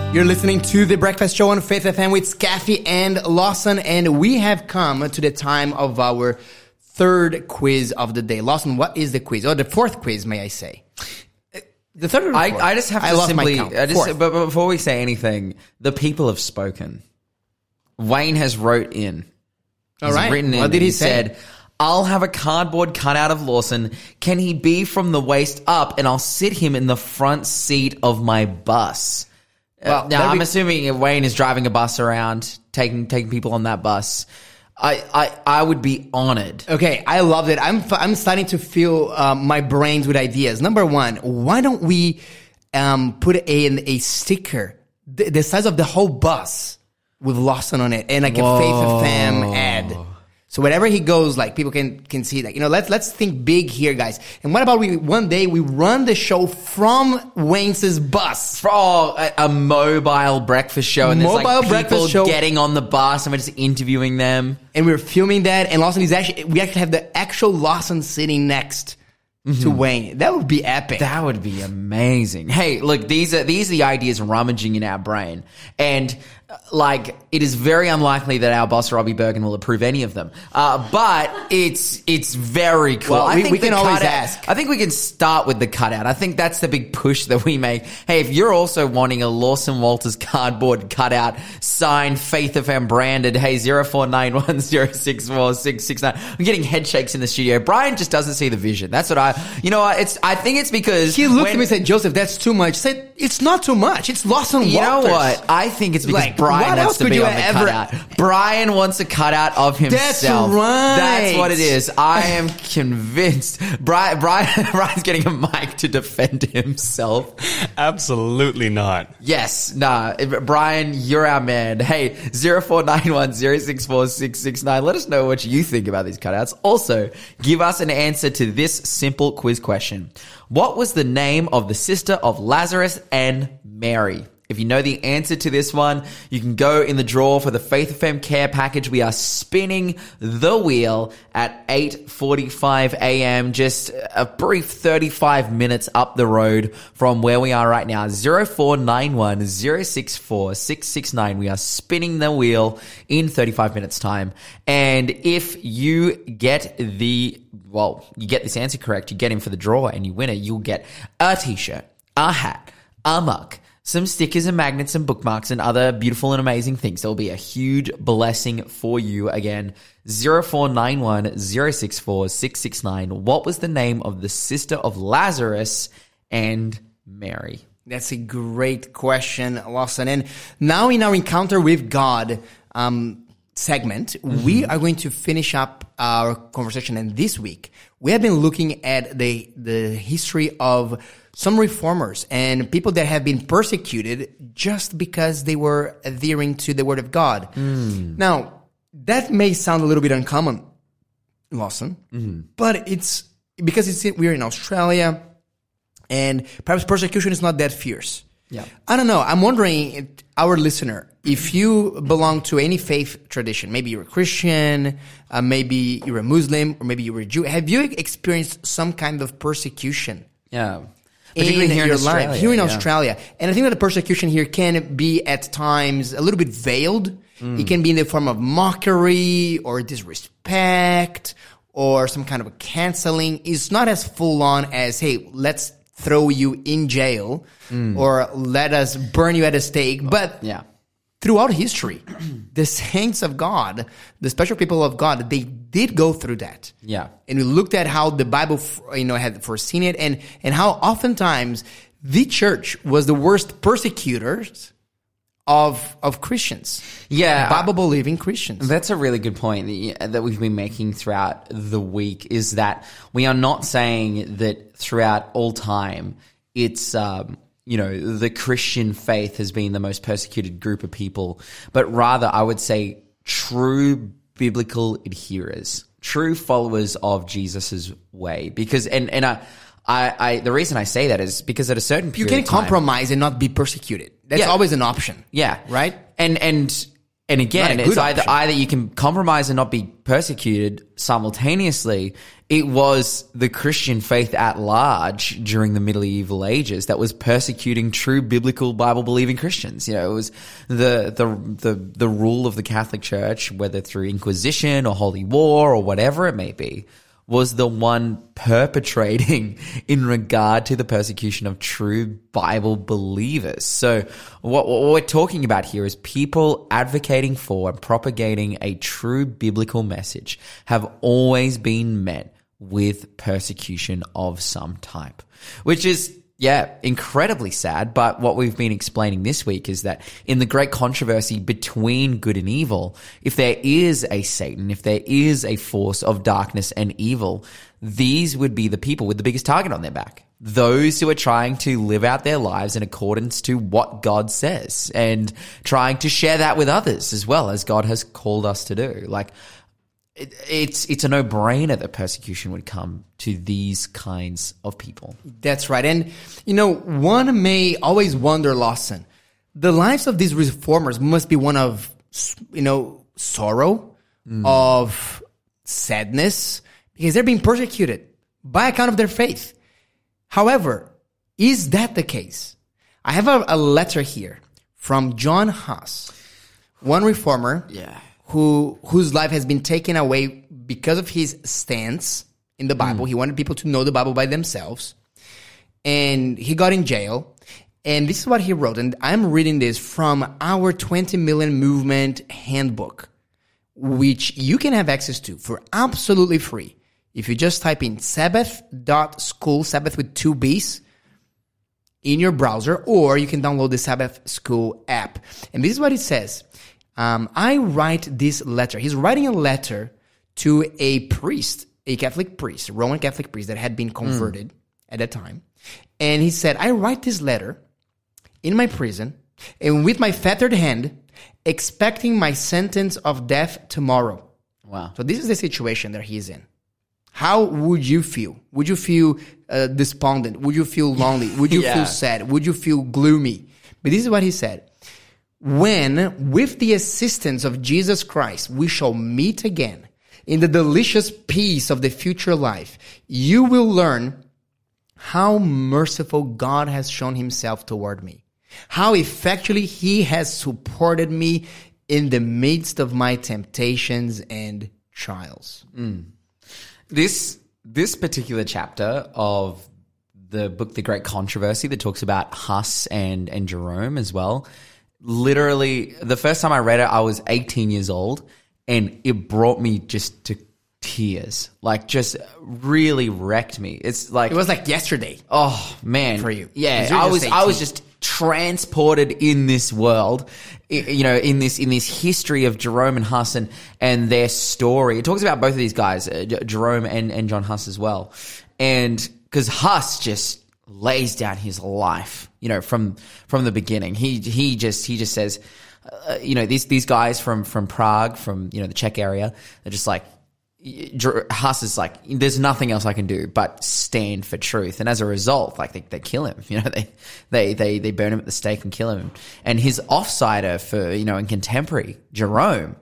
You're listening to The Breakfast Show on Faith FM with Kathy and Lawson, and we have come to the time of our third quiz of the day. Lawson, what is the quiz? Or the fourth quiz, may I say? The third or the fourth? I just have to but before we say anything, the people have spoken. Wayne has wrote in. All right. Written in. What did he say? Said, I'll have a cardboard cutout of Lawson. Can he be from the waist up? And I'll sit him in the front seat of my bus. Well, now, I'm assuming Wayne is driving a bus around, taking people on that bus. I would be honored. Okay, I loved it. I'm starting to fill my brains with ideas. Number one, why don't we put a sticker the size of the whole bus with Lawson on it and like a Faith FM ad? So wherever he goes, like people can see that. You know, let's think big here, guys. And what about one day we run the show from Wayne's bus? A mobile breakfast show, and there's like people getting on the bus, and we're just interviewing them, and we're filming that. And Lawson we actually have the actual Lawson sitting next to Wayne. That would be epic. That would be amazing. Hey, look, these are the ideas rummaging in our brain, and like it is very unlikely that our boss Robbie Bergen will approve any of them. But it's very cool. Well, we can always ask. I think we can start with the cutout. I think that's the big push that we make. Hey, if you're also wanting a Lawson Walters cardboard cutout, signed Faith FM branded, hey, 0491064669. I'm getting head shakes in the studio. Brian just doesn't see the vision. That's what I think it's because he looked at me and said, Joseph, that's too much. I said, it's not too much. It's Lawson Walters. You know what? I think it's because Brian wants to be on the cutout. Brian wants a cutout of himself. That's right. That's what it is. I am convinced. Brian's getting a mic to defend himself. Absolutely not. Yes. Nah. Brian, you're our man. Hey, 0491064669. Let us know what you think about these cutouts. Also, give us an answer to this simple quiz question. What was the name of the sister of Lazarus and Mary? If you know the answer to this one, you can go in the draw for the Faith FM Care Package. We are spinning the wheel at 8:45 a.m., just a brief 35 minutes up the road from where we are right now. 0491064669. We are spinning the wheel in 35 minutes time. And if you get you get this answer correct, you get in for the draw and you win it, you'll get a t-shirt, a hat, a mug, some stickers and magnets and bookmarks and other beautiful and amazing things. There will be a huge blessing for you. Again, 0491064669. What was the name of the sister of Lazarus and Mary? That's a great question, Lawson. And now in our Encounter with God segment, we are going to finish up our conversation. And this week, we have been looking at the history of some reformers and people that have been persecuted just because they were adhering to the Word of God. Now, that may sound a little bit uncommon, Lawson, but it's because we're in Australia and perhaps persecution is not that fierce. Yeah. I don't know. I'm wondering, our listener, if you belong to any faith tradition, maybe you're a Christian, maybe you're a Muslim, or maybe you're a Jew, have you experienced some kind of persecution? Yeah. Particularly here in Australia. Here in Australia. And I think that the persecution here can be at times a little bit veiled. It can be in the form of mockery or disrespect or some kind of a canceling. It's not as full on as, hey, let's throw you in jail or let us burn you at a stake. But throughout history, the saints of God, the special people of God, they did go through that. Yeah. And we looked at how the Bible, had foreseen it and how oftentimes the church was the worst persecutors of Christians. Yeah. Bible-believing Christians. That's a really good point that we've been making throughout the week, is that we are not saying that throughout all time it's, the Christian faith has been the most persecuted group of people, but rather I would say true biblical adherers, true followers of Jesus's way. Because, I the reason I say that is because at a certain period you can compromise and not be persecuted. That's always an option. Yeah. Right? And And again, Not a good it's option. either you can compromise and not be persecuted simultaneously. It was the Christian faith at large during the medieval ages that was persecuting true biblical Bible believing Christians. You know, it was the rule of the Catholic Church, whether through Inquisition or Holy War or whatever it may be, was the one perpetrating in regard to the persecution of true Bible believers. So what we're talking about here is people advocating for and propagating a true biblical message have always been met with persecution of some type, which is, incredibly sad. But what we've been explaining this week is that in the great controversy between good and evil, if there is a Satan, if there is a force of darkness and evil, these would be the people with the biggest target on their back. Those who are trying to live out their lives in accordance to what God says and trying to share that with others as well, as God has called us to do. Like, it's a no-brainer that persecution would come to these kinds of people. That's right. And, one may always wonder, Lawson, the lives of these reformers must be one of, sorrow, of sadness, because they're being persecuted by account of their faith. However, is that the case? I have a letter here from John Huss, one reformer. Whose life has been taken away because of his stance in the Bible. He wanted people to know the Bible by themselves. And he got in jail. And this is what he wrote. And I'm reading this from our 20 Million Movement Handbook, which you can have access to for absolutely free. If you just type in Sabbath.school, Sabbath with 2 B's, in your browser, or you can download the Sabbath School app. And this is what it says. I write this letter. He's writing a letter to a priest, a Catholic priest, a Roman Catholic priest that had been converted at that time. And he said, I write this letter in my prison and with my fettered hand, expecting my sentence of death tomorrow. Wow. So this is the situation that he's in. How would you feel? Would you feel despondent? Would you feel lonely? Would you feel sad? Would you feel gloomy? But this is what he said. When, with the assistance of Jesus Christ, we shall meet again in the delicious peace of the future life, you will learn how merciful God has shown himself toward me, how effectually he has supported me in the midst of my temptations and trials. This particular chapter of the book, The Great Controversy, that talks about Huss and Jerome as well, literally, the first time I read it, I was 18 years old, and it brought me just to tears. Like, just really wrecked me. It's like, It was like yesterday. oh man, For you. yeah. 'Cause you're just I was 18. just transported in this world, in this history of Jerome and Huss and their story. It talks about both of these guys, Jerome and John Huss as well, and because Huss just lays down his life, from the beginning. He just says, these guys from Prague, from, the Czech area, they're just like, Huss is like, there's nothing else I can do but stand for truth. And as a result, like, they kill him, they burn him at the stake and kill him. And his offsider for, in contemporary, Jerome,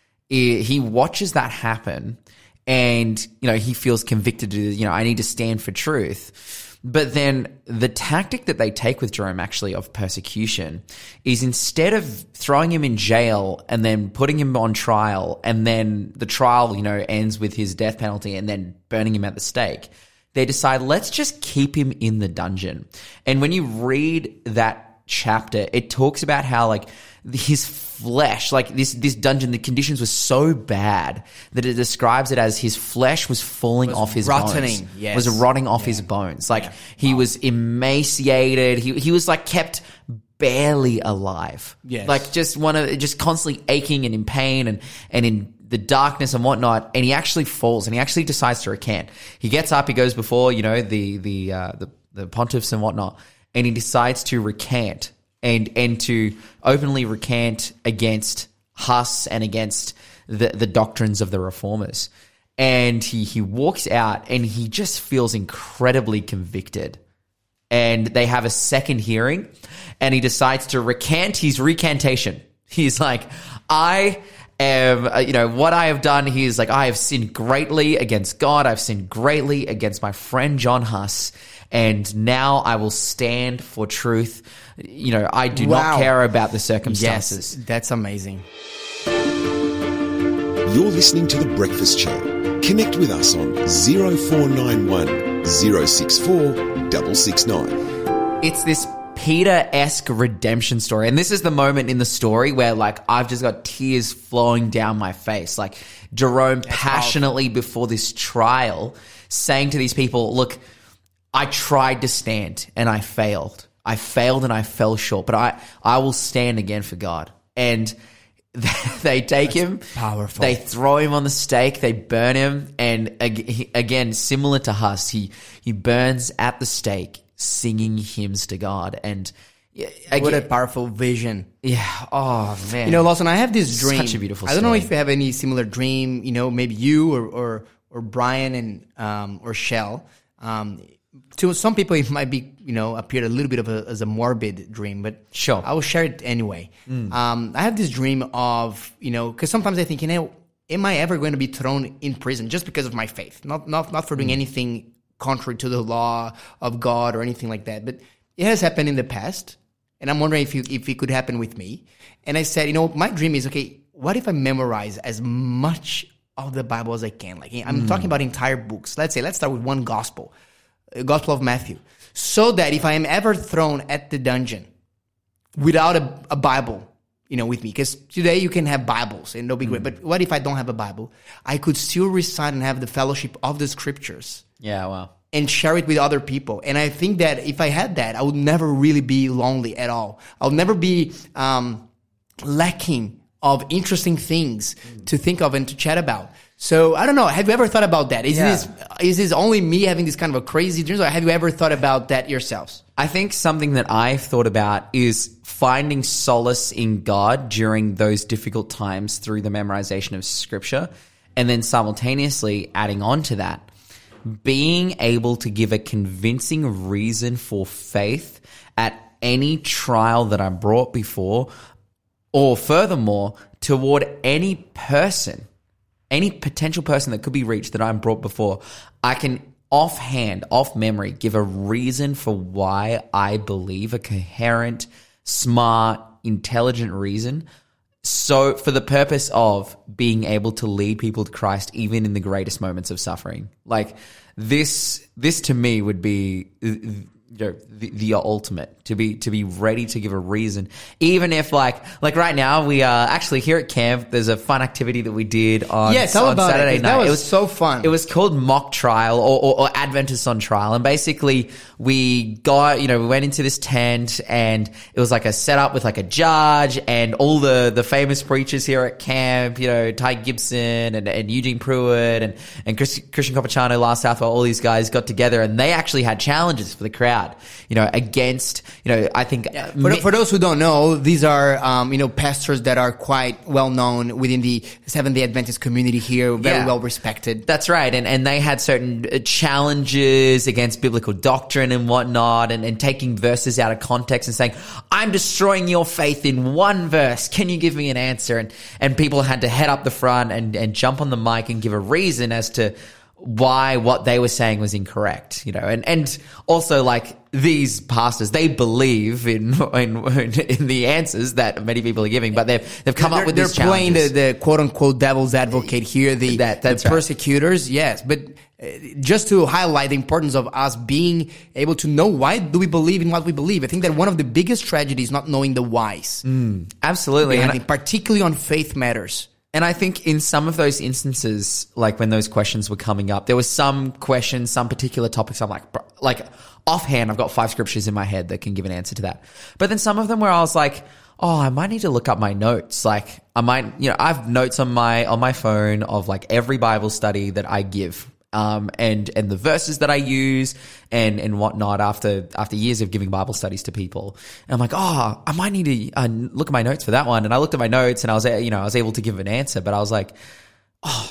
he watches that happen, and, he feels convicted to, I need to stand for truth. But then the tactic that they take with Jerome, actually, of persecution, is instead of throwing him in jail and then putting him on trial, and then the trial, ends with his death penalty and then burning him at the stake, they decide, let's just keep him in the dungeon. And when you read that chapter, it talks about how, like, his flesh, like this dungeon, the conditions were so bad that it describes it as his flesh was falling off his bones. Yes. Was rotting off his bones. Like, he was emaciated. He was like kept barely alive. Yes. Like, just constantly aching and in pain and in the darkness and whatnot. And he actually falls, and he actually decides to recant. He gets up, he goes before, the pontiffs and whatnot, and he decides to recant. And to openly recant against Huss and against the doctrines of the reformers. And he walks out, and he just feels incredibly convicted. And they have a second hearing, and he decides to recant his recantation. He's like, I am, what I have done here is like, I have sinned greatly against God. I've sinned greatly against my friend John Huss. And now I will stand for truth. I do not care about the circumstances. Yes, that's amazing. You're listening to The Breakfast Show. Connect with us on 0491 064 669. It's this Peter-esque redemption story. And this is the moment in the story where like I've just got tears flowing down my face. Like Jerome passionately before this trial saying to these people, look, I tried to stand and I failed. I failed and I fell short, but I will stand again for God. And they take him, powerful. They throw him on the stake, they burn him, and again, similar to Huss, he burns at the stake, singing hymns to God. And again, what a powerful vision! Yeah. Oh man. Lawson, I have this dream. Such a beautiful I don't know story. if you have any similar dream. Maybe you or Brian and or Shell. To some people, it might be, appear a little bit as a morbid dream, but sure, I will share it anyway. I have this dream of, because sometimes I think, am I ever going to be thrown in prison just because of my faith? Not for doing anything contrary to the law of God or anything like that. But it has happened in the past, and I'm wondering if it could happen with me. And I said, my dream is, okay, what if I memorize as much of the Bible as I can? Like, I'm talking about entire books. Let's start with one gospel. Gospel of Matthew, so that if I am ever thrown at the dungeon without a Bible, with me, because today you can have Bibles and they'll be great, but what if I don't have a Bible? I could still recite and have the fellowship of the scriptures. Yeah, wow. And share it with other people. And I think that if I had that, I would never really be lonely at all. I'll never be lacking of interesting things to think of and to chat about. So I don't know. Have you ever thought about that? Is this only me having this kind of a crazy dreams, or have you ever thought about that yourselves? I think something that I've thought about is finding solace in God during those difficult times through the memorization of scripture, and then simultaneously adding on to that, being able to give a convincing reason for faith at any trial that I'm brought before, or furthermore, toward any person, any potential person that could be reached that I'm brought before, I can off memory, give a reason for why I believe, a coherent, smart, intelligent reason. So for the purpose of being able to lead people to Christ, even in the greatest moments of suffering. Like this to me would be the ultimate, to be ready to give a reason, even if like right now we are actually here at camp. There's a fun activity that we did on Saturday night. That was so fun. It was called mock trial or Adventists on trial, and basically we got we went into this tent, and it was like a setup with like a judge and all the famous preachers here at camp, Ty Gibson and Eugene Pruitt and Christian Copacciano, Lars Southwell, all these guys got together, and they actually had challenges for the crowd, against, I think. For those who don't know, these are, pastors that are quite well known within the Seventh-day Adventist community here, very well respected. That's right. And they had certain challenges against biblical doctrine and whatnot, and taking verses out of context and saying, I'm destroying your faith in one verse. Can you give me an answer? And people had to head up the front and jump on the mic and give a reason as to why what they were saying was incorrect, and also like these pastors, they believe in the answers that many people are giving, but they've come up with these challenges. They're playing the quote unquote devil's advocate here, the persecutors, yes, but just to highlight the importance of us being able to know why do we believe in what we believe. I think that one of the biggest tragedies is not knowing the whys. Absolutely, and particularly on faith matters. And I think in some of those instances, like when those questions were coming up, there was some questions, some particular topics. I'm like offhand, I've got 5 scriptures in my head that can give an answer to that. But then some of them where I was like, oh, I might need to look up my notes. Like I might, I've notes on my phone of like every Bible study that I give. And the verses that I use and whatnot after years of giving Bible studies to people. And I'm like, oh, I might need to look at my notes for that one. And I looked at my notes and I was able to give an answer, but I was like, oh,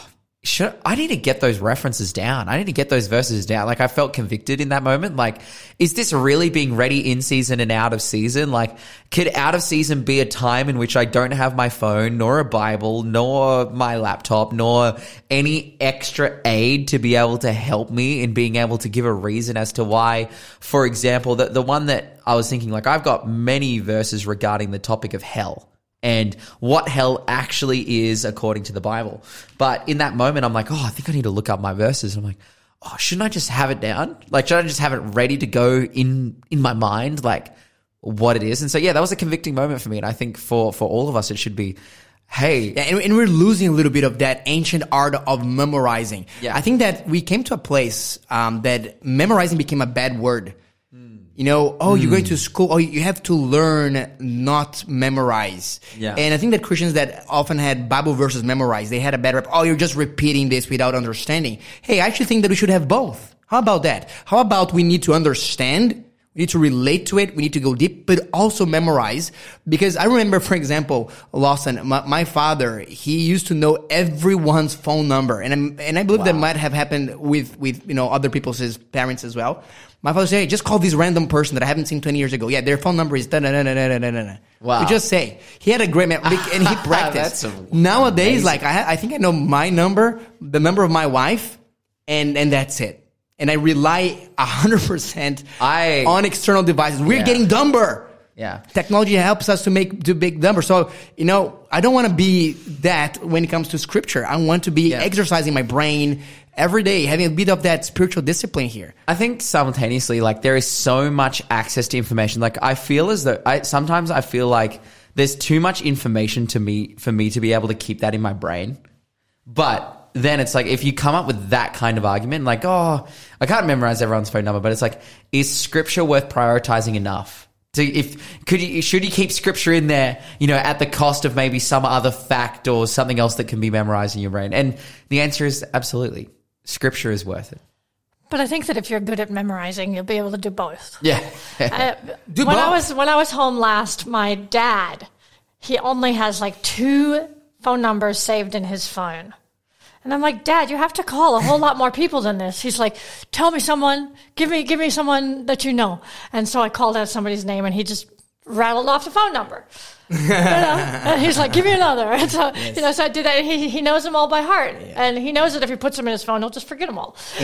I need to get those references down. I need to get those verses down. Like, I felt convicted in that moment. Like, is this really being ready in season and out of season? Like, could out of season be a time in which I don't have my phone, nor a Bible, nor my laptop, nor any extra aid to be able to help me in being able to give a reason as to why? For example, the one that I was thinking, like, I've got many verses regarding the topic of hell and what hell actually is according to the Bible. But in that moment, I'm like, I think I need to look up my verses. And I'm like, shouldn't I just have it down? Like, should I just have it ready to go in my mind, like what it is? And so, yeah, that was a convicting moment for me. And I think for all of us, it should be, hey. Yeah, and we're losing a little bit of that ancient art of memorizing. Yeah. I think that we came to a place that memorizing became a bad word. You know, you're going to school. You have to learn, not memorize. Yeah. And I think that Christians that often had Bible verses memorized, they had a bad rep. You're just repeating this without understanding. Hey, I actually think that we should have both. How about that? How about we need to understand? We need to relate to it. We need to go deep, but also memorize. Because I remember, for example, Lawson, my father, he used to know everyone's phone number. And I believe that might have happened with, other people's, his parents as well. My father said, hey, just call this random person that I haven't seen 20 years ago. Yeah, their phone number is da-da-da-da-da-da-da. Wow. You just say. He had a great memory, and he practiced. Nowadays, like, I think I know my number, the number of my wife, and that's it. And I rely 100% on external devices. We're getting dumber. Yeah. Technology helps us to big numbers. So, I don't want to be that when it comes to scripture. I want to be exercising my brain every day, having a bit of that spiritual discipline here. I think simultaneously, like, there is so much access to information. Like, I feel as though sometimes I feel like there's too much information for me to be able to keep that in my brain. But then it's like, if you come up with that kind of argument, like, I can't memorize everyone's phone number, but it's like, is scripture worth prioritizing enough? Should you keep scripture in there, at the cost of maybe some other fact or something else that can be memorized in your brain? And the answer is absolutely. Scripture is worth it. But I think that if you're good at memorizing, you'll be able to do both. Yeah. When I was home last, my dad, he only has like 2 phone numbers saved in his phone. And I'm like, Dad, you have to call a whole lot more people than this. He's like, tell me someone, give me someone that you know. And so I called out somebody's name, and he just rattled off the phone number. And he's like, give me another. And so, so I did that. He knows them all by heart. Yeah. And he knows that if he puts them in his phone, he'll just forget them all. So,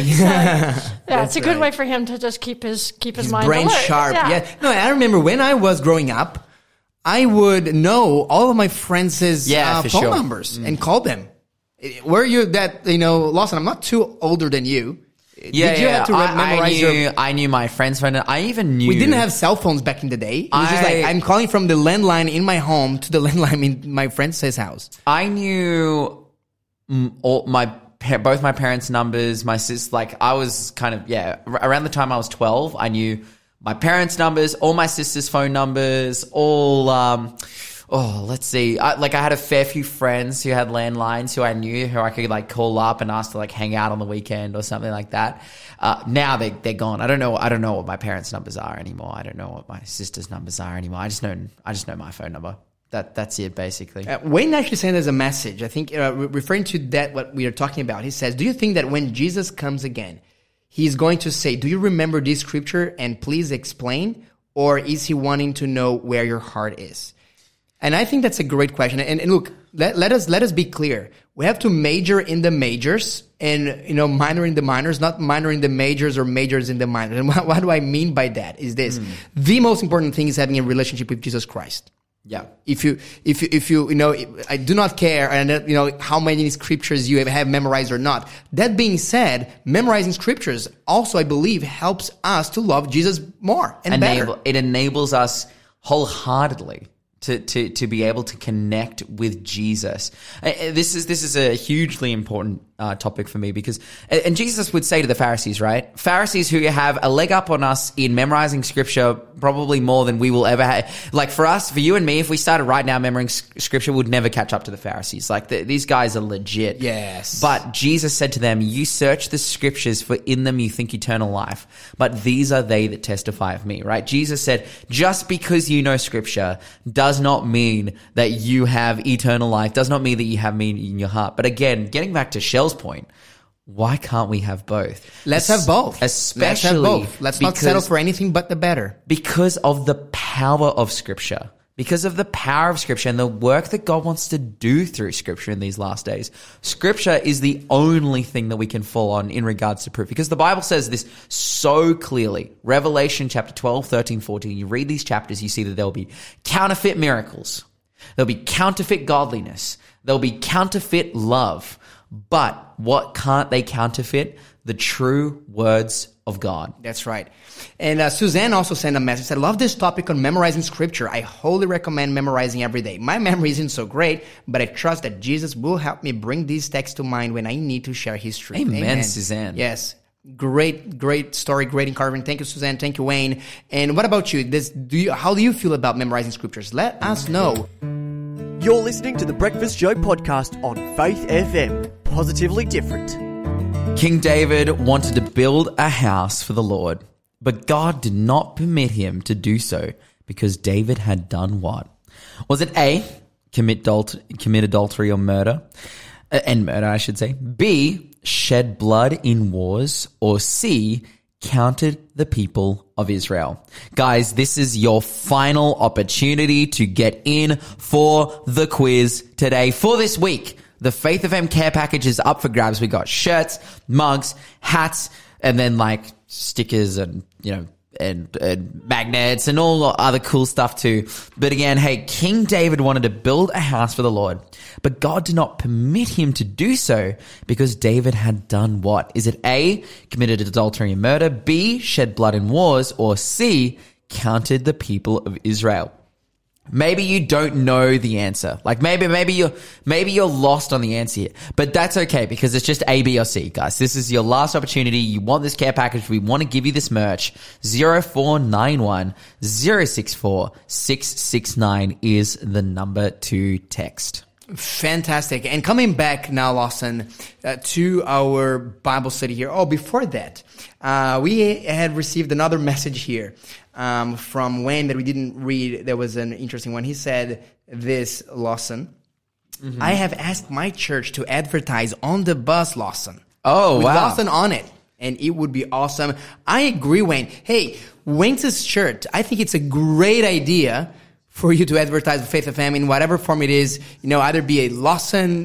it's a good way for him to just keep his mind brain alert. sharp. Yeah. No, I remember when I was growing up, I would know all of my friends' phone numbers and call them. Were you that, Lawson, I'm not too older than you. Yeah, Did you have to memorize I knew my friend's phone. I even knew. We didn't have cell phones back in the day. It was just like, I'm calling from the landline in my home to the landline in my friend's house. I knew both my parents' numbers, my sis, like, I was kind of, around the time I was 12, I knew my parents' numbers, all my sister's phone numbers, all, let's see. I had a fair few friends who had landlines who I knew, who I could like call up and ask to like hang out on the weekend or something like that. Now they're gone. I don't know what my parents' numbers are anymore. I don't know what my sister's numbers are anymore. I just know my phone number. That's it basically. Wayne actually sent us a message. I think referring to that what we are talking about. He says, "Do you think that when Jesus comes again, he's going to say, 'Do you remember this scripture and please explain?' Or is he wanting to know where your heart is?" And I think that's a great question. And look, let us be clear. We have to major in the majors and, minor in the minors, not minor in the majors or majors in the minors. And what do I mean by that is this. The most important thing is having a relationship with Jesus Christ. Yeah. If you, I do not care, and how many scriptures you have memorized or not. That being said, memorizing scriptures also, I believe, helps us to love Jesus more and better. It enables us wholeheartedly to be able to connect with Jesus. This is a hugely important topic for me because, and Jesus would say to the Pharisees, right? Pharisees who have a leg up on us in memorizing scripture probably more than we will ever have. Like for us, for you and me, if we started right now memorizing scripture, we'd never catch up to the Pharisees. Like these guys are legit. Yes. But Jesus said to them, you search the scriptures for in them you think eternal life, but these are they that testify of me, right? Jesus said, just because you know scripture does not mean that you have eternal life, does not mean that you have me in your heart. But again, getting back to Shell's Cheryl's point, why can't we have both? Let's have both. Especially Let's not settle for anything but the better. Because of the power of Scripture. Because of the power of Scripture and the work that God wants to do through Scripture in these last days. Scripture is the only thing that we can fall on in regards to proof. Because the Bible says this so clearly. Revelation chapter 12, 13, 14. You read these chapters, you see that there will be counterfeit miracles. There'll be counterfeit godliness. There'll be counterfeit love. But what can't they counterfeit? The true words of God. That's right. And Suzanne also sent a message, said, love this topic on memorizing scripture. I wholly recommend memorizing every day. My memory isn't so great, but I trust that Jesus will help me bring these texts to mind when I need to share his truth. Amen, Suzanne. Yes. Great story, great encouragement. Thank you, Suzanne. Thank you, Wayne. And what about you? How do you feel about memorizing scriptures? Let us know. You're listening to the Breakfast Show podcast on Faith FM. Positively different. King David wanted to build a house for the Lord, but God did not permit him to do so because David had done what? Was it A, commit adultery or murder? I should say. B, shed blood in wars? Or C, counted the people of Israel? Guys, this is your final opportunity to get in for the quiz today. For this week, the Faith FM care package is up for grabs. We got shirts, mugs, hats, and then like stickers and, and magnets and all other cool stuff too. But again, hey, King David wanted to build a house for the Lord, but God did not permit him to do so because David had done what? Is it A, committed adultery and murder, B, shed blood in wars, or C, counted the people of Israel? Maybe you don't know the answer. Like maybe you're lost on the answer here. But that's okay because it's just A, B, or C, guys. This is your last opportunity. You want this care package. We want to give you this merch. 0491 064 669 is the number to text. Fantastic. And coming back now, Lawson, to our Bible study here. Oh, before that, we had received another message here from Wayne that we didn't read. There was an interesting one. He said this, Lawson. Mm-hmm. I have asked my church to advertise on the bus, Lawson. Oh, with wow. Lawson on it. And it would be awesome. I agree, Wayne. Hey, Wayne's church, I think it's a great idea for you to advertise with Faith FM in whatever form it is, either be a Lawson,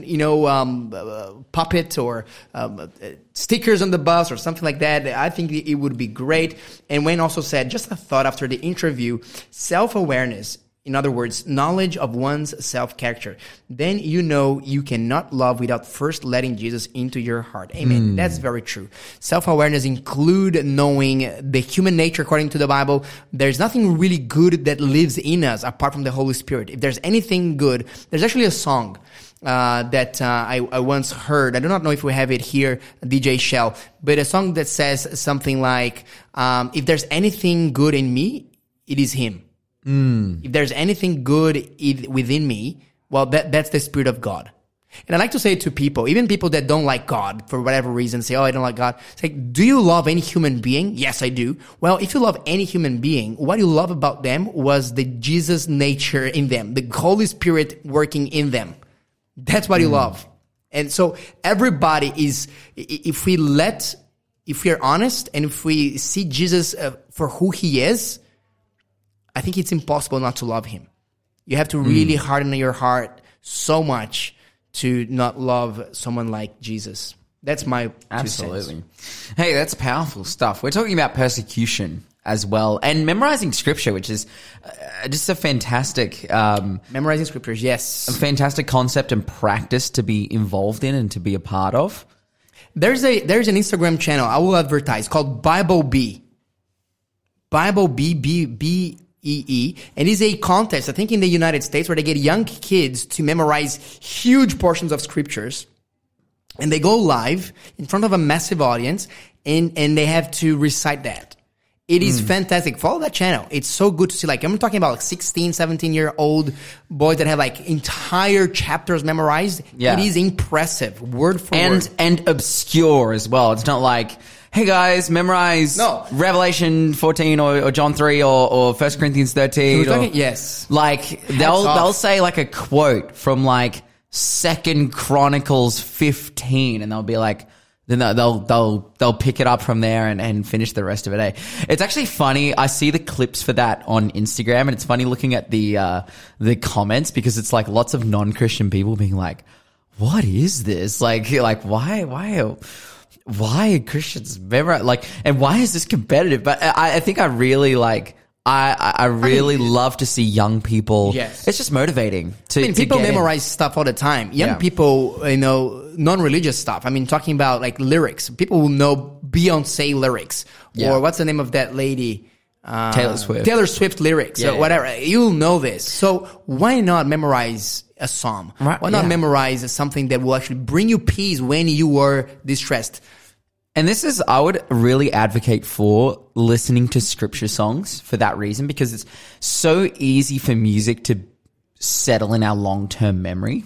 puppet or stickers on the bus or something like that. I think it would be great. And Wayne also said, just a thought after the interview, self-awareness, in other words, knowledge of one's self-character. Then you cannot love without first letting Jesus into your heart. Amen. That's very true. Self-awareness include knowing the human nature according to the Bible. There's nothing really good that lives in us apart from the Holy Spirit. If there's anything good, there's actually a song that I once heard. I do not know if we have it here, DJ Shell, but a song that says something like, if there's anything good in me, it is Him. If there's anything good within me, well, that's the Spirit of God. And I like to say to people, even people that don't like God for whatever reason, say, oh, I don't like God. It's like, do you love any human being? Yes, I do. Well, if you love any human being, what you love about them was the Jesus nature in them, the Holy Spirit working in them. That's what you love. And so everybody is, if we are honest and if we see Jesus for who He is, I think it's impossible not to love Him. You have to really harden your heart so much to not love someone like Jesus. That's my 2 cents. Hey, that's powerful stuff. We're talking about persecution as well and memorizing scripture, which is just a fantastic memorizing scriptures, yes. A fantastic concept and practice to be involved in and to be a part of. There's an Instagram channel I will advertise called Bible Bee. Bible Bee, B-E-E. And it's a contest, I think in the United States, where they get young kids to memorize huge portions of scriptures. And they go live in front of a massive audience and they have to recite that. It is fantastic. Follow that channel. It's so good to see. Like, I'm talking about like 16, 17-year-old boys that have like entire chapters memorized. Yeah. It is impressive. Word for word. And obscure as well. It's not like, hey guys, memorize Revelation 14 or John 3 or 1 Corinthians 13. Yes. Like, they'll say like a quote from like 2 Chronicles 15, and they'll be like, then they'll pick it up from there and finish the rest of it. It's actually funny. I see the clips for that on Instagram, and it's funny looking at the comments, because it's like lots of non-Christian people being like, "What is this? Like why Christians memorize, like, and why is this competitive?" But I think I really like. I really love to see young people. Yes. It's just motivating to people get memorize stuff all the time. Young Yeah. people, non-religious stuff. I mean, talking about like lyrics. People will know Beyonce lyrics. Yeah. Or what's the name of that lady? Taylor Swift. Taylor Swift lyrics Yeah, or whatever. You'll know this. So why not memorize a psalm? Right, Why not yeah. memorize something that will actually bring you peace when you are distressed? And this is, I would really advocate for listening to scripture songs for that reason, because it's so easy for music to settle in our long-term memory.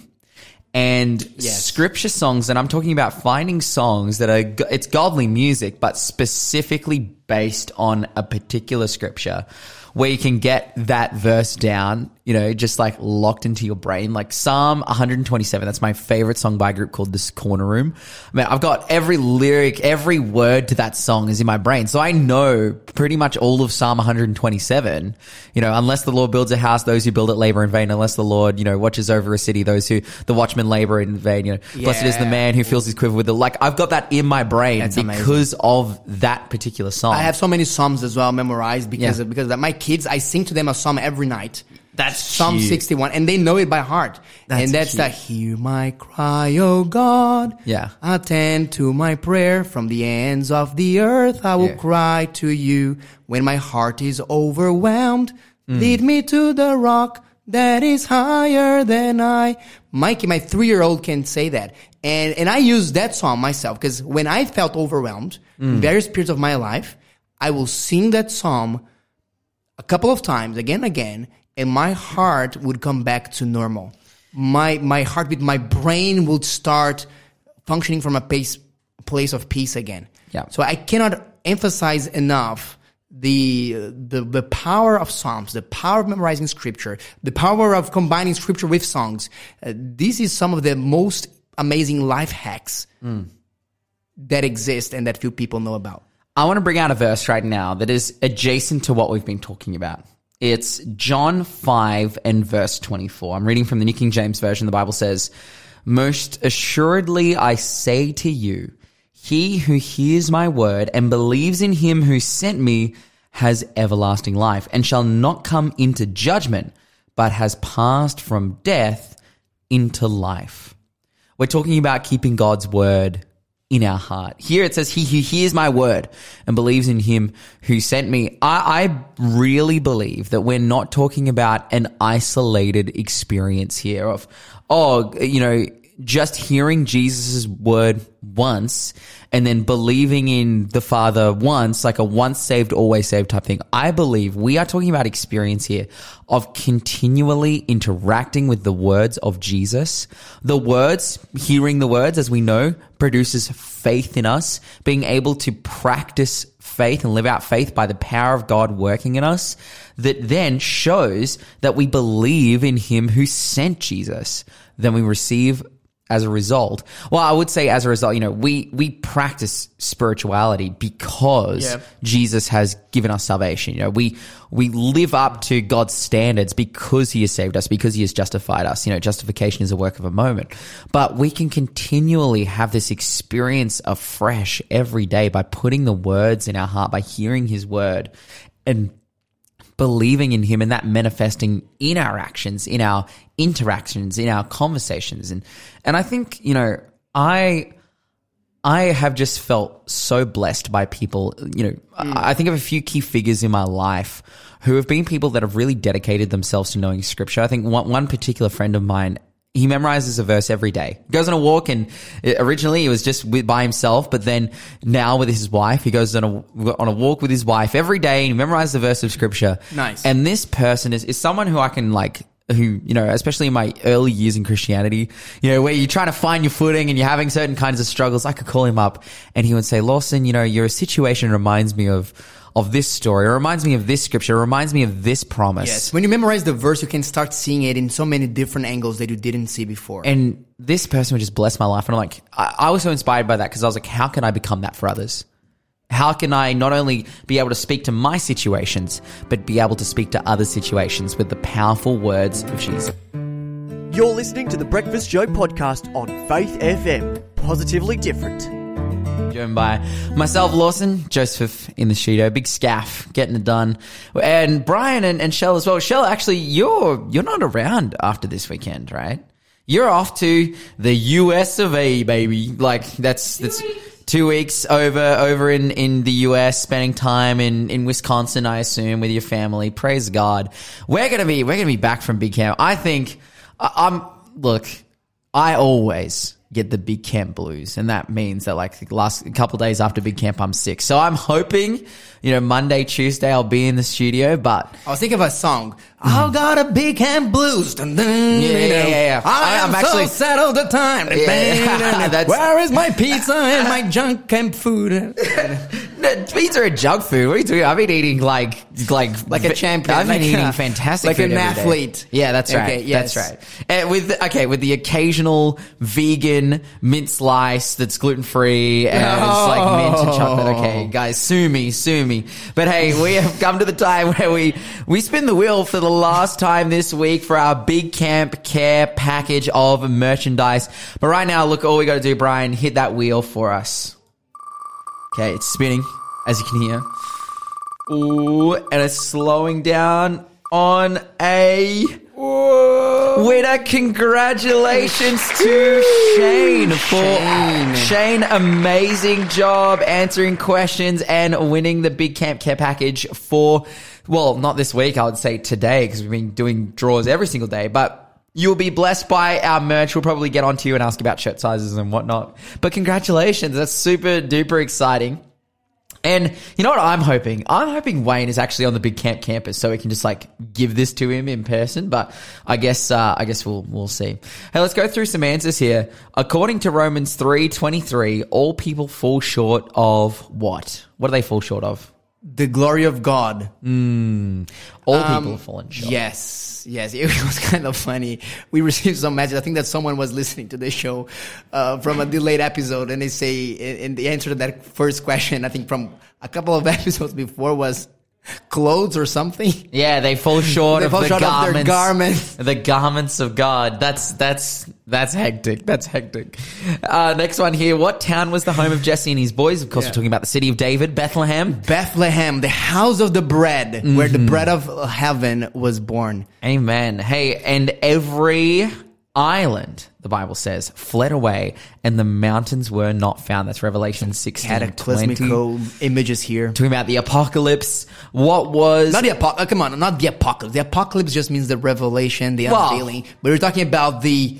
And Yes. scripture songs, and I'm talking about finding songs that are, it's godly music, but specifically based on a particular scripture, where you can get that verse down, just like locked into your brain. Like Psalm 127, that's my favorite song by a group called This Corner Room. I mean, I've got every lyric, every word to that song is in my brain. So I know pretty much all of Psalm 127, unless the Lord builds a house, those who build it labor in vain. Unless the Lord, watches over a city, the watchmen labor in vain. Blessed is the man who fills his quiver with I've got that in my brain. That's because of that particular song. I have so many psalms as well memorized because of that. My kids, I sing to them a psalm every night. That's Psalm cute. 61, and they know it by heart. And that's cute. the "Hear my cry, O God. Yeah. Attend to my prayer. From the ends of the earth I will cry to you. When my heart is overwhelmed, lead me to the rock that is higher than I." Mikey, my 3-year-old, can say that. And I use that song myself, because when I felt overwhelmed in various periods of my life, I will sing that psalm a couple of times, again and again, and my heart would come back to normal. My heartbeat, my brain would start functioning from a place of peace again. Yeah. So I cannot emphasize enough the power of Psalms, the power of memorizing scripture, the power of combining scripture with songs. This is some of the most amazing life hacks that exist and that few people know about. I want to bring out a verse right now that is adjacent to what we've been talking about. It's John 5 and verse 24. I'm reading from the New King James Version. The Bible says, "Most assuredly I say to you, he who hears my word and believes in him who sent me has everlasting life and shall not come into judgment, but has passed from death into life." We're talking about keeping God's word in our heart. Here it says, "He who hears my word and believes in him who sent me." I really believe that we're not talking about an isolated experience here of, just hearing Jesus' word once and then believing in the Father once, like a once saved, always saved type thing. I believe we are talking about experience here of continually interacting with the words of Jesus. The words, hearing the words, as we know, produces faith in us. Being able to practice faith and live out faith by the power of God working in us, that then shows that we believe in him who sent Jesus. Then we receive as a result. Well, I would say as a result, we practice spirituality because Jesus has given us salvation. We live up to God's standards because he has saved us, because he has justified us. Justification is a work of a moment. But we can continually have this experience afresh every day by putting the words in our heart, by hearing his word and believing in him, and that manifesting in our actions, in our interactions, in our conversations. And I think, I have just felt so blessed by people. I think of a few key figures in my life who have been people that have really dedicated themselves to knowing scripture. I think one particular friend of mine, he memorizes a verse every day. He goes on a walk, and originally he was just by himself, but then now with his wife, he goes on a walk with his wife every day and he memorizes a verse of scripture. Nice. And this person is someone who I can especially in my early years in Christianity, where you're trying to find your footing and you're having certain kinds of struggles, I could call him up and he would say, "Lawson, your situation reminds me of of this story. It reminds me of this scripture. It reminds me of this promise. Yes. When you memorize the verse, you can start seeing it in so many different angles that you didn't see before. And this person would just bless my life. And I'm like, I was so inspired by that because I was like, how can I become that for others? How can I not only be able to speak to my situations, but be able to speak to other situations with the powerful words of Jesus? You're listening to the Breakfast Show podcast on Faith FM. Positively different. Joined by myself, Lawson, Joseph in the studio, big scaff, getting it done, and Brian and Shell as well. Shell, actually, you're not around after this weekend, right? You're off to the US of A, baby. Like that's 2 weeks over in the US, spending time in Wisconsin, I assume, with your family. Praise God. We're gonna be back from big camp. I think I always get the big camp blues, and that means that like the last couple of days after big camp I'm sick. So I'm hoping, Monday, Tuesday I'll be in the studio, but I was thinking of a song. I got a big camp blues. Dun, dun, yeah. I'm actually so sad all the time. Where is my pizza and my junk camp food? Pizza and junk food? What are you doing? I've been eating like a champion. I've been eating fantastic like food an every day. athlete. Yeah, that's right. Okay, yes. That's right. And with the occasional vegan mint slice that's gluten free and it's like mint and chocolate. Okay, guys, sue me. But hey, we have come to the time where we spin the wheel for the last time this week for our big camp care package of merchandise. But right now, look, all we got to do, Brian, hit that wheel for us. Okay, it's spinning, as you can hear. Ooh, and it's slowing down on a winner. Congratulations to Shane. Shane, amazing job answering questions and winning the Big Camp Care package for, well, not this week, I would say today, because we've been doing draws every single day, but you'll be blessed by our merch. We'll probably get onto you and ask about shirt sizes and whatnot. But congratulations. That's super duper exciting. And you know what I'm hoping? I'm hoping Wayne is actually on the Big Camp campus so we can just like give this to him in person. But I guess we'll see. Hey, let's go through some answers here. According to Romans 3:23, all people fall short of what? What do they fall short of? The glory of God. All people have fallen short. Yes. It was kind of funny. We received some messages. I think that someone was listening to the show from a delayed episode, and they say, in the answer to that first question, I think from a couple of episodes before, was clothes or something. Yeah, they fall short of their garments. The garments of God. That's hectic. That's hectic. Next one here. What town was the home of Jesse and his boys? Of course, we're talking about the city of David, Bethlehem. Bethlehem, the house of the bread, where the bread of heaven was born. Amen. Hey, and every island, the Bible says, fled away, and the mountains were not found. That's Revelation 16:20. Cataclysmical images here. Talking about the apocalypse. What was... Not the apocalypse. Come on, not the apocalypse. The apocalypse just means the revelation, the unveiling. But we're talking about the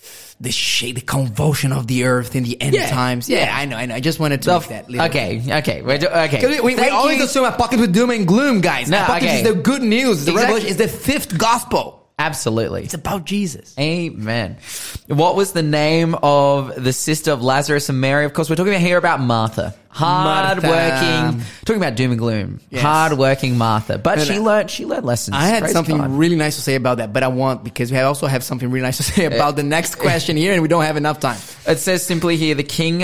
convulsion of the earth in the end times. Yeah, I know. I just wanted to make that little... Okay. We always assume apocalypse with doom and gloom, guys. No, apocalypse is the good news. The revelation is the fifth gospel. Absolutely. It's about Jesus. Amen. What was the name of the sister of Lazarus and Mary? Of course, we're talking here about Martha. Hard-working. Talking about doom and gloom. Yes. Hard-working Martha. But she learned lessons. I had something really nice to say about that, but I won't, because we also have something really nice to say about the next question here, and we don't have enough time. It says simply here, King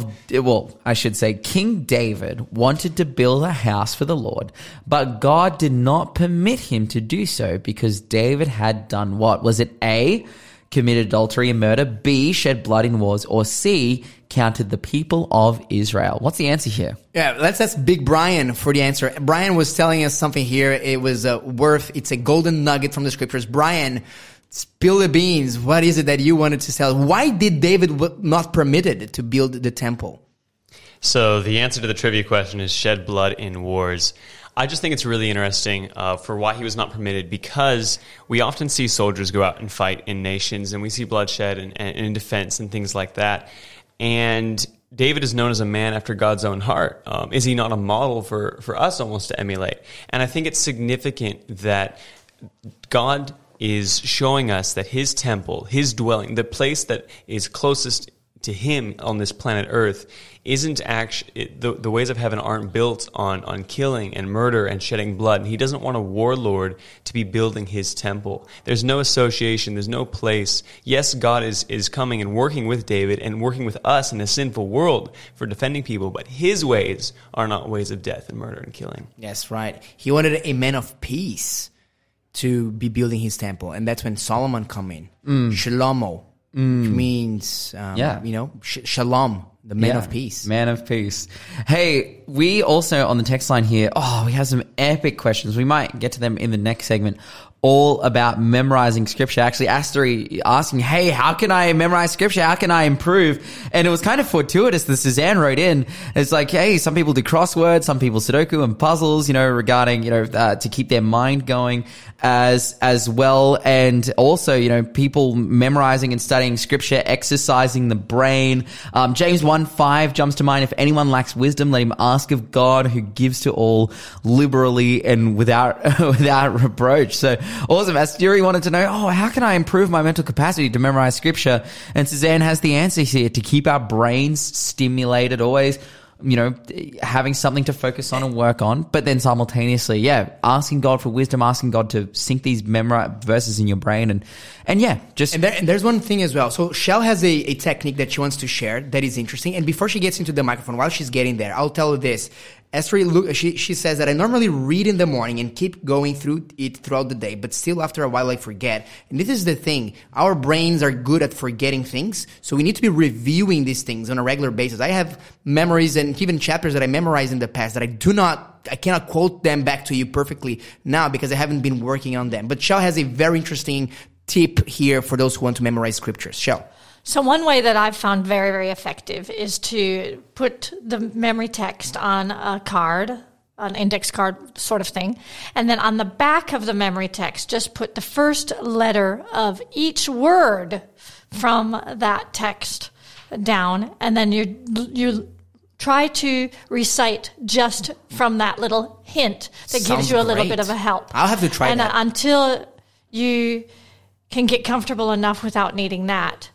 David wanted to build a house for the Lord, but God did not permit him to do so because David had done what? Was it A, committed adultery and murder, B, shed blood in wars, or C, counted the people of Israel? What's the answer here? Yeah, let's ask Big Brian for the answer. Brian was telling us something here. It was it's a golden nugget from the scriptures. Brian, spill the beans. What is it that you wanted to tell? Why did David not permitted to build the temple? So the answer to the trivia question is shed blood in wars. I just think it's really interesting for why he was not permitted, because we often see soldiers go out and fight in nations, and we see bloodshed and in defense and things like that. And David is known as a man after God's own heart. Is he not a model for us almost to emulate? And I think it's significant that God is showing us that his temple, his dwelling, the place that is closest to him on this planet Earth isn't actually, the ways of heaven aren't built on killing and murder and shedding blood. And he doesn't want a warlord to be building his temple. There's no association. There's no place. Yes, God is coming and working with David and working with us in a sinful world for defending people, but his ways are not ways of death and murder and killing. Yes, right. He wanted a man of peace to be building his temple. And that's when Solomon come in. Shlomo. Which means, shalom, the man of peace. Man of peace. Hey, we also on the text line here, we have some epic questions. We might get to them in the next segment. All about memorizing scripture. Actually, Asteri asking, hey, how can I memorize scripture? How can I improve? And it was kind of fortuitous that Suzanne wrote in. It's like, hey, some people do crosswords, some people Sudoku and puzzles, regarding, to keep their mind going as well. And also, people memorizing and studying scripture, exercising the brain. James 1:5 jumps to mind. If anyone lacks wisdom, let him ask of God, who gives to all liberally and without reproach. So awesome. Asteri wanted to know, how can I improve my mental capacity to memorize scripture? And Suzanne has the answer here: to keep our brains stimulated, always, having something to focus on and work on, but then simultaneously, asking God for wisdom, asking God to sink these verses in your brain. And there's one thing as well. So Shell has a technique that she wants to share that is interesting. And before she gets into the microphone, while she's getting there, I'll tell you this. Esther, she says that I normally read in the morning and keep going through it throughout the day, but still after a while I forget. And this is the thing. Our brains are good at forgetting things, so we need to be reviewing these things on a regular basis. I have memories and even chapters that I memorized in the past that I cannot quote them back to you perfectly now because I haven't been working on them. But Shell has a very interesting tip here for those who want to memorize scriptures. Shell. So one way that I've found very, very effective is to put the memory text on a card, an index card sort of thing. And then on the back of the memory text, just put the first letter of each word from that text down. And then you try to recite just from that little hint that gives you a little bit of a help. I'll have to try that. And until you can get comfortable enough without needing that,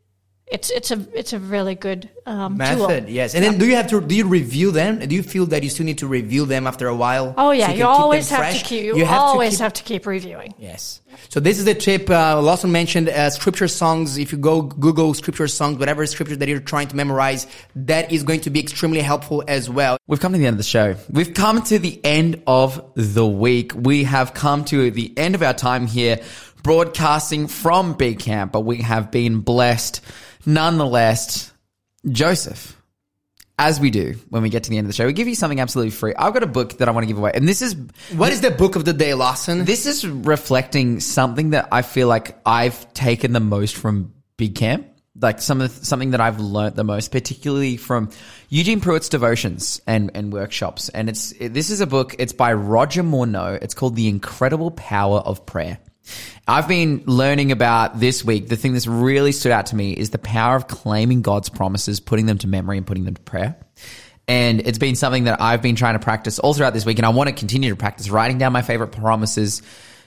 it's a really good method. tool. Yes. And then do you review them? Do you feel that you still need to review them after a while? Oh yeah, so you always have to keep reviewing. Yes. So this is the tip. Lawson mentioned scripture songs. If you go Google scripture songs, whatever scripture that you're trying to memorize, that is going to be extremely helpful as well. We've come to the end of the show. We've come to the end of the week. We have come to the end of our time here broadcasting from Big Camp, but we have been blessed nonetheless. Joseph, as we do when we get to the end of the show, we give you something absolutely free. I've got a book that I want to give away, and this is... What is the book of the day, Lawson? This is reflecting something that I feel like I've taken the most from Big Camp, like something that I've learned the most, particularly from Eugene Pruitt's devotions and workshops. And this is a book. It's by Roger Morneau. It's called The Incredible Power of Prayer. I've been learning about this week. The thing that's really stood out to me is the power of claiming God's promises, putting them to memory and putting them to prayer. And it's been something that I've been trying to practice all throughout this week. And I want to continue to practice writing down my favorite promises,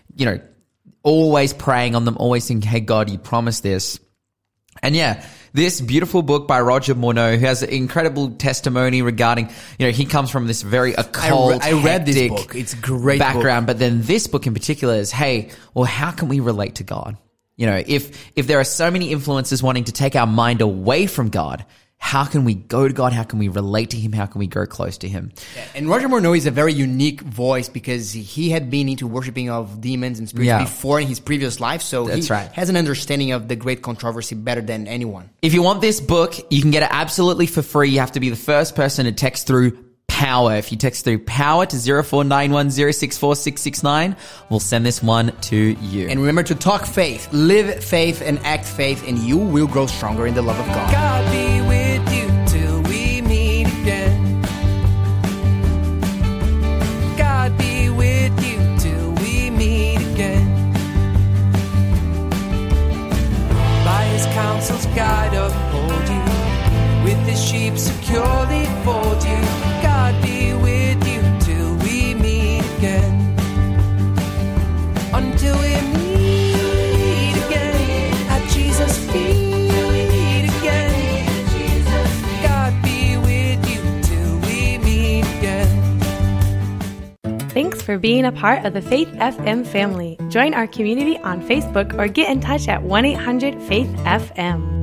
always praying on them, always thinking, hey, God, you promised this. And this beautiful book by Roger Morneau, who has an incredible testimony regarding, he comes from this very occult, I read this book. It's a great background. book. But then this book in particular is, hey, well, how can we relate to God? If there are so many influences wanting to take our mind away from God, how can we go to God? How can we relate to Him? How can we grow close to Him? And Roger Morneau is a very unique voice because he had been into worshiping of demons and spirits before in his previous life. So he has an understanding of the great controversy better than anyone. If you want this book, you can get it absolutely for free. You have to be the first person to text through POWER. If you text through POWER to 0491 064 669, we'll send this one to you. And remember to talk faith, live faith, and act faith, and you will grow stronger in the love of God. God be with you till we meet again. God be with you till we meet again. By His counsel's guide uphold you, with His sheep securely fold you. God be with you till we meet again. Until we meet again at Jesus' feet again. Thanks for being a part of the Faith FM family. Join our community on Facebook or get in touch at 1-800-FAITH-FM.